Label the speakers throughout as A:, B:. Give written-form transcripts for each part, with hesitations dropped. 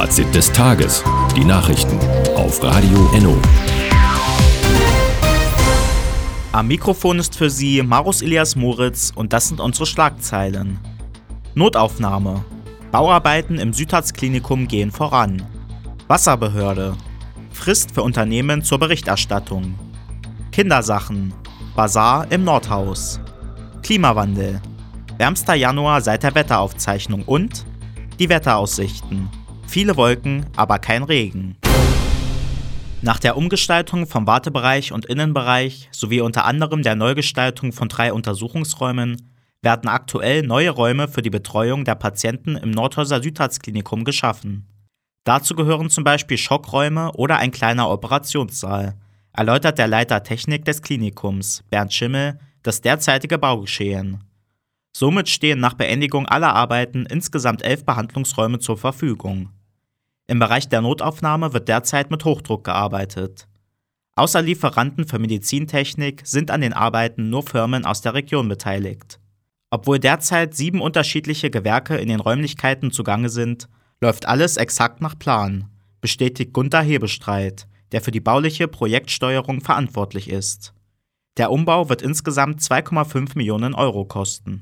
A: Fazit des Tages. Die Nachrichten auf Radio Enno.
B: Am Mikrofon ist für Sie Marus Elias Moritz und das sind unsere Schlagzeilen. Notaufnahme. Bauarbeiten im Südharz-Klinikum gehen voran. Wasserbehörde. Frist für Unternehmen zur Berichterstattung. Kindersachen. Basar im Nordhaus. Klimawandel. Wärmster Januar seit der Wetteraufzeichnung und die Wetteraussichten. Viele Wolken, aber kein Regen. Nach der Umgestaltung vom Wartebereich und Innenbereich sowie unter anderem der Neugestaltung von 3 Untersuchungsräumen werden aktuell neue Räume für die Betreuung der Patienten im Nordhauser Südharz-Klinikum geschaffen. Dazu gehören zum Beispiel Schockräume oder ein kleiner Operationssaal, erläutert der Leiter Technik des Klinikums, Bernd Schimmel, das derzeitige Baugeschehen. Somit stehen nach Beendigung aller Arbeiten insgesamt 11 Behandlungsräume zur Verfügung. Im Bereich der Notaufnahme wird derzeit mit Hochdruck gearbeitet. Außer Lieferanten für Medizintechnik sind an den Arbeiten nur Firmen aus der Region beteiligt. Obwohl derzeit 7 unterschiedliche Gewerke in den Räumlichkeiten zugange sind, läuft alles exakt nach Plan, bestätigt Gunter Hebestreit, der für die bauliche Projektsteuerung verantwortlich ist. Der Umbau wird insgesamt 2,5 Millionen Euro kosten.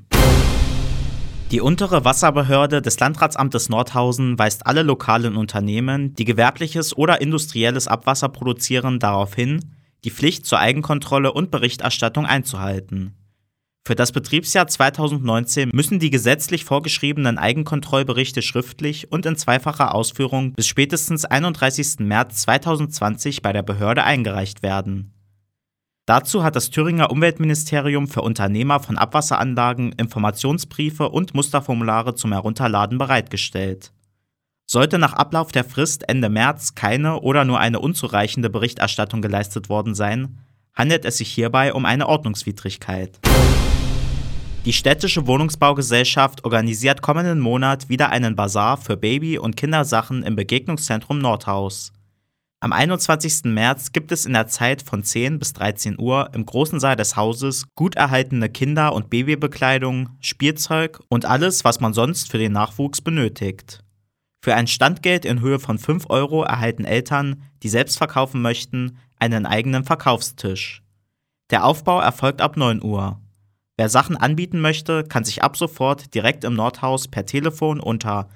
B: Die untere Wasserbehörde des Landratsamtes Nordhausen weist alle lokalen Unternehmen, die gewerbliches oder industrielles Abwasser produzieren, darauf hin, die Pflicht zur Eigenkontrolle und Berichterstattung einzuhalten. Für das Betriebsjahr 2019 müssen die gesetzlich vorgeschriebenen Eigenkontrollberichte schriftlich und in zweifacher Ausführung bis spätestens 31. März 2020 bei der Behörde eingereicht werden. Dazu hat das Thüringer Umweltministerium für Unternehmer von Abwasseranlagen Informationsbriefe und Musterformulare zum Herunterladen bereitgestellt. Sollte nach Ablauf der Frist Ende März keine oder nur eine unzureichende Berichterstattung geleistet worden sein, handelt es sich hierbei um eine Ordnungswidrigkeit. Die städtische Wohnungsbaugesellschaft organisiert kommenden Monat wieder einen Basar für Baby- und Kindersachen im Begegnungszentrum Nordhaus. Am 21. März gibt es in der Zeit von 10 bis 13 Uhr im großen Saal des Hauses gut erhaltene Kinder- und Babybekleidung, Spielzeug und alles, was man sonst für den Nachwuchs benötigt. Für ein Standgeld in Höhe von 5 Euro erhalten Eltern, die selbst verkaufen möchten, einen eigenen Verkaufstisch. Der Aufbau erfolgt ab 9 Uhr. Wer Sachen anbieten möchte, kann sich ab sofort direkt im Nordhaus per Telefon unter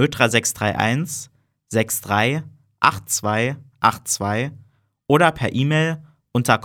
B: 03631 63 82 82 oder per E-Mail unter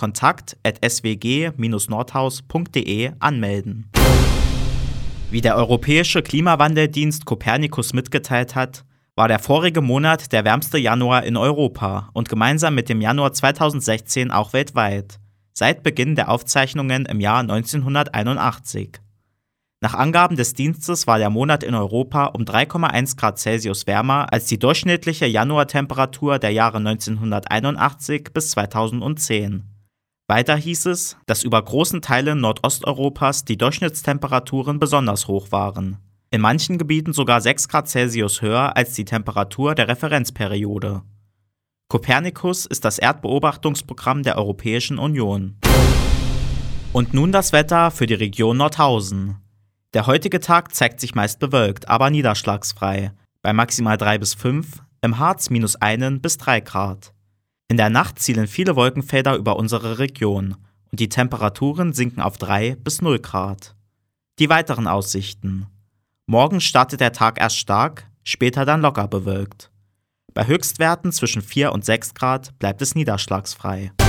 B: kontakt@swg-nordhaus.de anmelden. Wie der Europäische Klimawandeldienst Copernicus mitgeteilt hat, war der vorige Monat der wärmste Januar in Europa und gemeinsam mit dem Januar 2016 auch weltweit, seit Beginn der Aufzeichnungen im Jahr 1981. Nach Angaben des Dienstes war der Monat in Europa um 3,1 Grad Celsius wärmer als die durchschnittliche Januartemperatur der Jahre 1981 bis 2010. Weiter hieß es, dass über großen Teilen Nordosteuropas die Durchschnittstemperaturen besonders hoch waren. In manchen Gebieten sogar 6 Grad Celsius höher als die Temperatur der Referenzperiode. Copernicus ist das Erdbeobachtungsprogramm der Europäischen Union. Und nun das Wetter für die Region Nordhausen. Der heutige Tag zeigt sich meist bewölkt, aber niederschlagsfrei, bei maximal 3 bis 5, im Harz -1 bis 3 Grad. In der Nacht zielen viele Wolkenfelder über unsere Region und die Temperaturen sinken auf 3 bis 0 Grad. Die weiteren Aussichten. Morgen startet der Tag erst stark, später dann locker bewölkt. Bei Höchstwerten zwischen 4 und 6 Grad bleibt es niederschlagsfrei.